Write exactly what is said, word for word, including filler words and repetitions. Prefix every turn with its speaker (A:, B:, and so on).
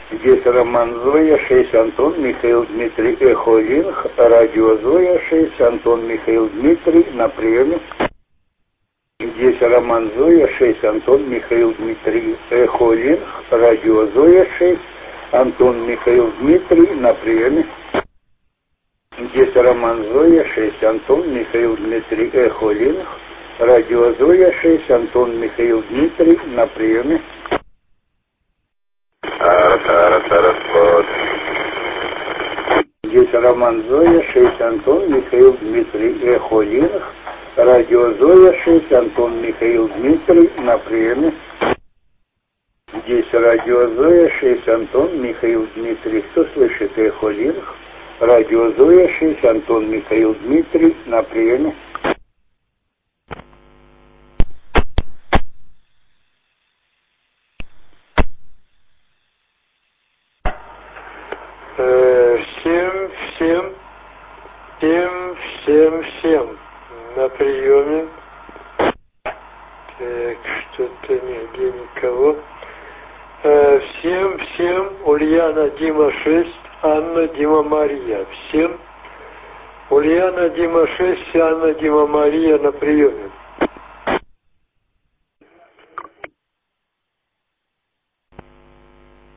A: Здесь Роман Зоя, шесть Антон, Михаил Дмитрий, Эхо Линг, радио Зоя, шесть Антон, Михаил Дмитрий, на приеме. Здесь Роман Зоя, шесть Антон, Михаил Дмитрий, Эхо Линг, радио Зоя, шесть Антон, Михаил Дмитрий, на приеме. Здесь Роман Зоя, шесть Антон, Михаил Дмитрий, Эхо Линг, радио Зоя, шесть Антон, Михаил Дмитрий, на приеме. Здесь Роман Зоя, шесть Антон, Михаил Дмитрий, Эхо Линг, радио Зоя, шесть Антон, Михаил Дмитрий, на приеме. Здесь радио Зоя, шесть Антон, Михаил Дмитрий, кто слышит Эхо Линг, радио Зоя, шесть Антон, Михаил Дмитрий, на приеме.
B: Всем, всем, всем, всем, всем на приеме. Так, что-то нигде никого. Всем, всем, Ульяна, Дима шесть, Анна, Дима, Мария. Всем, Ульяна, Дима шесть, Анна, Дима, Мария на приеме.